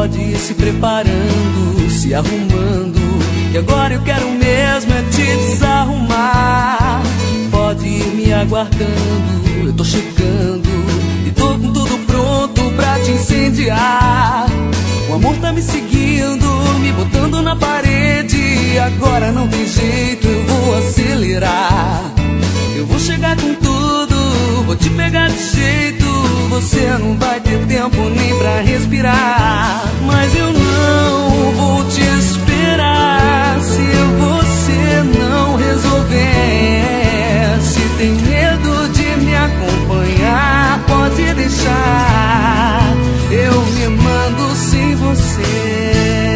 pode ir se preparando, se arrumando, que agora eu quero mesmo é te desarrumar. Pode ir me aguardando, eu tô chegando e tô com tudo pronto pra te incendiar. O amor tá me seguindo, me botando na parede. Agora não tem jeito, eu vou acelerar. Eu vou chegar com tudo, vou te pegar de jeito. Você não vai ter tempo nem pra respirar. Mas eu não vou te esperar se você não resolver. Se tem medo de me acompanhar, pode deixar. Eu me mando sem você.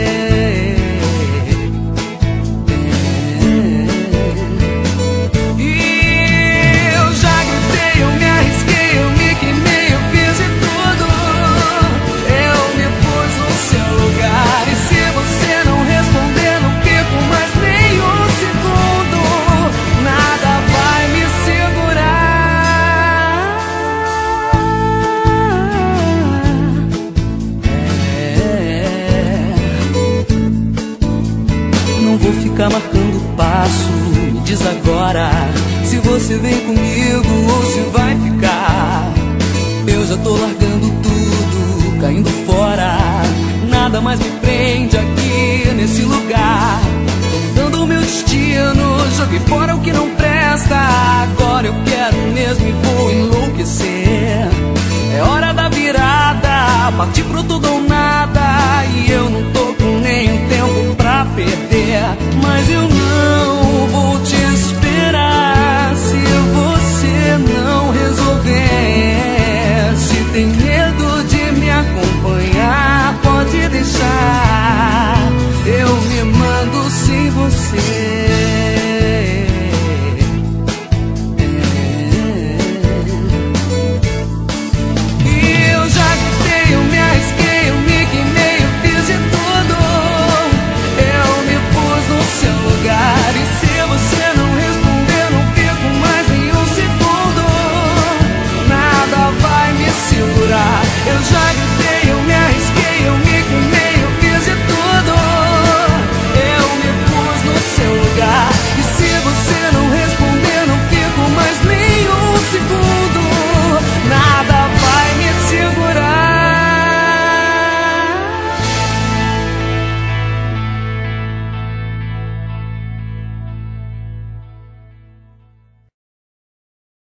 Ficar marcando passo, me diz agora se você vem comigo ou se vai ficar. Eu já tô largando tudo, caindo fora. Nada mais me prende aqui nesse lugar. Tô mudando o meu destino, joguei fora o que não presta. Agora eu quero mesmo e vou enlouquecer. É hora da virada, partir pro tudo ou nada. E eu não tô com nenhum tempo pra perder. Mas eu